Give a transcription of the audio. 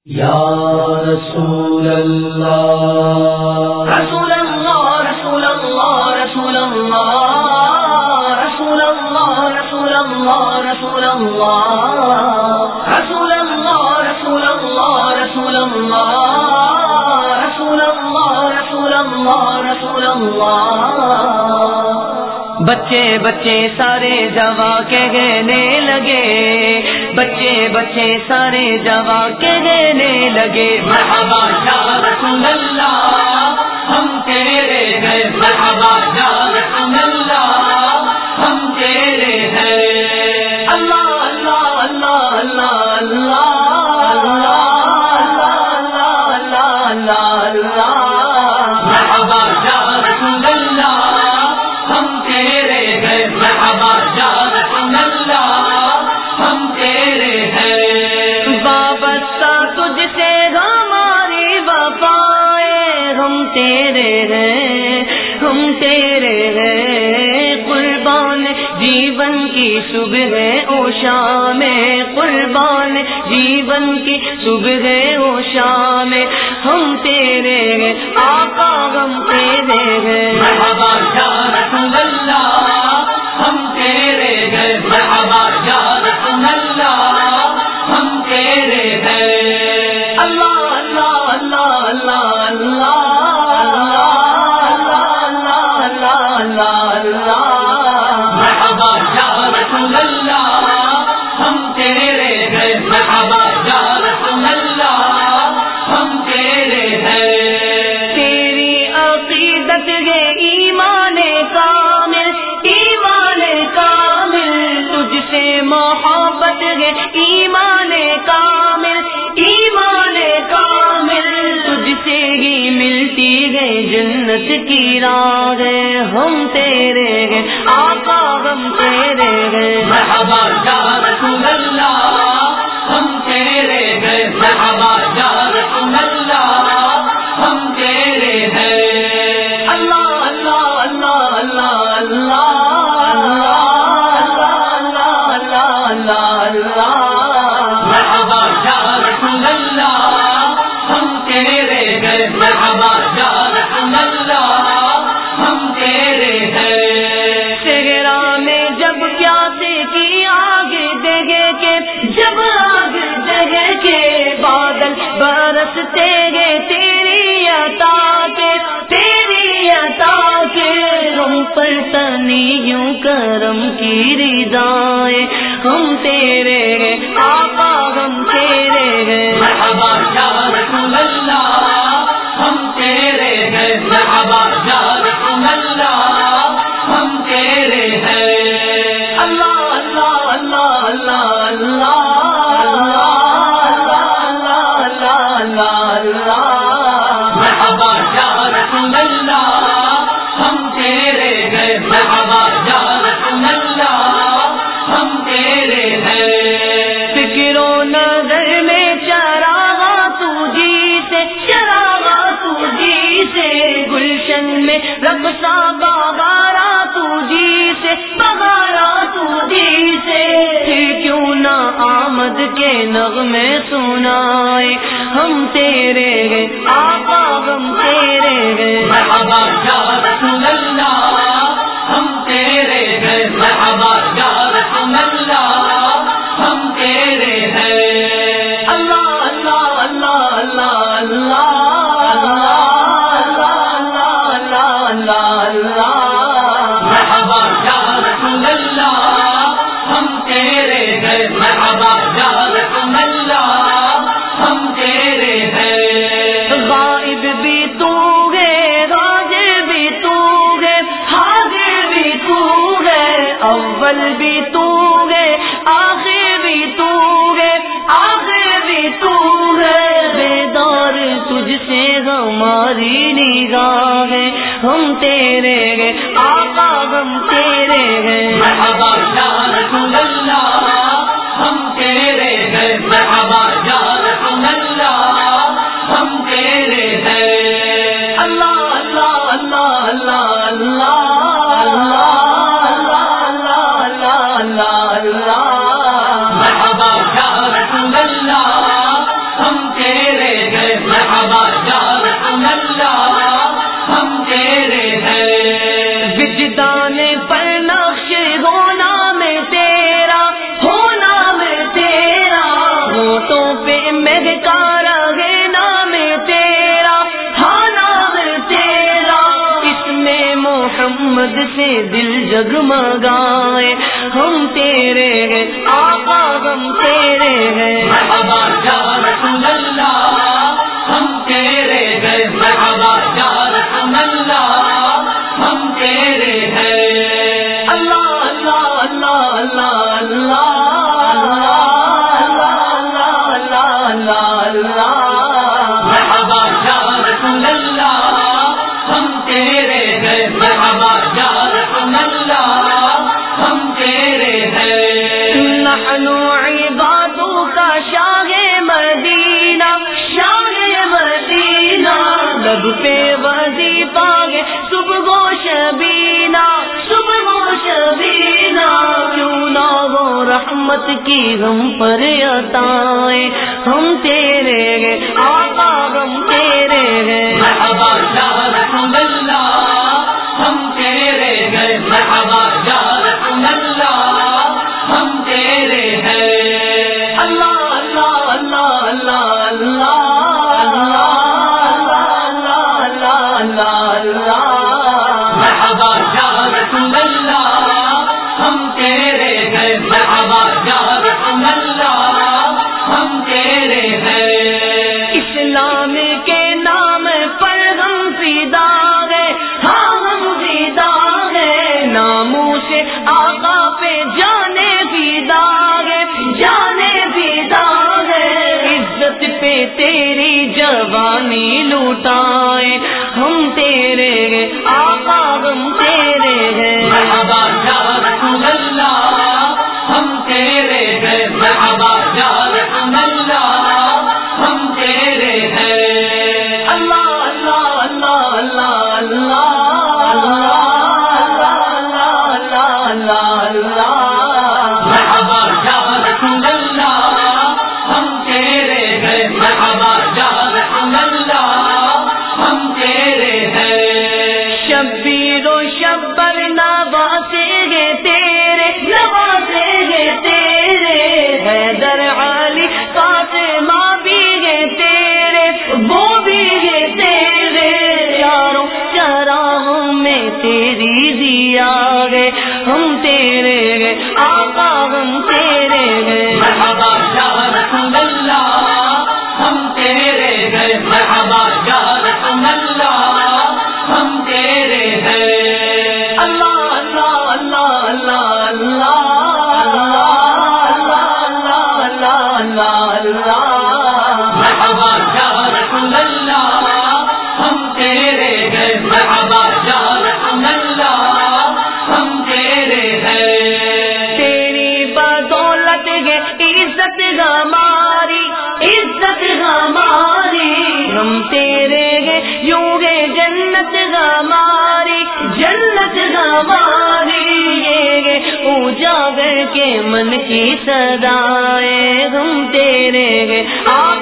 یا رسول اللہ رسول اللہ رسول اللہ رسول اللہ رسول اللہ رسول اللہ رسول اللہ رسول اللہ رسول اللہ رسول اللہ رسول اللہ رسول اللہ رسول اللہ بچے بچے سارے جوا کہنے لگے بچے بچے سارے جوا کہنے لگے مرحبا یا رسول اللہ ہم تیرے ہیں مرحبا یا رسول اللہ ہم تیرے ہیں اللہ اللہ اللہ اللہ اللہ اللہ اللہ اللہ مرحبا یا رسول اللہ ہم تیرے ہیں مرحبا یا رسول اللہ ہم تیرے ہیں وابستہ تجھ سے ہماری وفائیں ہم تیرے ہیں ہم تیرے ہیں قربان جیون کی صبح و شام قربان جیون کی صبح و شام ہم تیرے ہیں آقا ہم تیرے ہیں مرحبا یا رسول اللہ ہم تیرے ہیں مرحبا یا رسول اللہ ہم تیرے ہیں اللہ اللہ اللہ اللہ اللہ اللہ اللہ مرحبا یا رسول اللہ ہم تیرے ہیں مرحبا یا رسول اللہ ہم تیرے ہیں تیری عقیدت ہے ایمان کامل تجھ سے محبت ہے ایمان کامل تجھ سے ہی ملتی ہے جنت کی راہ ہم تیرے ہیں آقا ہم تیرے ہیں مرحبا یا رسول اللہ ہم تیرے ہیں مرحبا یا رسول اللہ ہم تیرے ہیں اللہ اللہ اللہ اللہ اللہ مرحبا یا رسول اللہ ہم تیرے ہیں مرحبا یا رسول اللہ ہم تیرے ہیں صحرا میں جب پیاسے کی آگ جگہ کے جب آگ جگہ کے بادل برستے گے تیری عطا کے ہم پر تنیوں کرم کی ردائیں ہم تیرے ہیں آقا ہم تیرے ہیں مرحبا یا رسول اللہ ہم تیرے ہیں مرحبا یا رسول اللہ ہم تیرے ہیں اللہ اللہ اللہ اللہ اللہ اللہ مرحبا یا رسول اللہ ہم تیرے ہیں مرحبا یا رسول اللہ ہم تیرے ہیں فکر و نظر میں چراغا تو جی سے گلشن میں رقصہ بغارا تو جی سے پھر کیوں نہ آمد کے نغمے سنائے ہم تیرے ہیں آقا ہم تیرے ہیں مرحبا یا رسول اللہ ہم تیرے ہیں مرحبا یا رسول اللہ ہم تیرے ہیں اللہ اللہ اللہ اللہ اللہ مرحبا یا رسول اللہ ہم تیرے ہیں مرحبا یا رسول اللہ ہم تیرے ہیں غائب بھی تو ہے حاضر بھی تو ہے اول بھی تو ہے آخر بھی تو ہے بیدار تجھ سے ہماری نگاہ ہے ہم تیرے ہیں آقا ہم تیرے ہیں مرحبا یا رسول اللہ ہم تیرے ہیں مرحبا یا رسول اللہ ہم تیرے ہیں اللہ اللہ اللہ اللہ اللہ مرحبا یا رسول اللہ ہم تیرے مہکا رہے نام تیرا، ہاں نام تیرا، اس میں محمد سے دل جگمگائے، ہم تیرے ہیں آقا ہم تیرے ہیں، مرحبا یا رسول اللہ، ہم تیرے ہیں، مرحبا یا رسول اللہ، ہم تیرے ہیں، اللہ اللہ اللہ اللہ اللہ، مرحبا یا رسول اللہ، ہم تیرے ہیں، مرحبا یا رسول اللہ، ہم تیرے ہیں، نحن عبادك شاہ مدینہ، شاہ مدینہ، لب پہ وظیفہ ہے صبح و شبینہ، صبح و شبینہ، کیوں نہ ہو رحمت کی ہم پر عطائیں، ہم تیرے ہیں آقا ہم تیرے ہیں، مرحبا یا رسول اللہ، ہم تیرے ہیں، مرحبا یا رسول اللہ، ہم تیرے ہیں، اللہ اللہ اللہ اللہ اللہ اللہ، مرحبا یا رسول اللہ، ہم تیرے ہیں، مرحبا یا رسول اللہ، ہم تیرے ہیں، اسلام کے نام پر ہم فدا ہے، ہاں ہم فدا ہے، ناموں سے آقا پہ جانے فدا ہے، جانے فدا ہے، عزت پہ تیری جوانی لوٹائے، ہم تیرے ہیں آقا ہم تیرے ہیں، مرحبا یا رسول اللہ، ہم تیرے ہیں، مرحبا یا رسول اللہ، ہم تیرے ہیں، اللہ اللہ اللہ اللہ اللہ، مرحبا یا رسول اللہ، ہم تیرے ہیں، مرحبا یا رسول اللہ، ہم تیرے ہیں، شبیر و شبر نوازے گے تیرے، نوازے گے تیرے، حیدر علی فاطمہ بھی گے تیرے، وہ بھی گے تیرے، چاروں چراہوں میں تیری ضیا ہے، ہم تیرے ہیں آقا ہم تیرے ہیں، مرحبا یا رسول اللہ، ہم تیرے ہیں، مرحبا یا رسول اللہ، ہم تیرے ہیں، اللہ اللہ اللہ اللہ اللہ، مرحبا یا رسول اللہ، ہم تیرے ہیں، مرحبا یا رسول اللہ، ہم تیرے ہیں، تیری بدولت ہے عزت ہماری، عزت ہماری، ہم تیرے ہیں یوں ہے جنت ہماری، جنت ہماری، یہ ہے اجاگر کے من کی صدائیں، ہم تیرے ہیں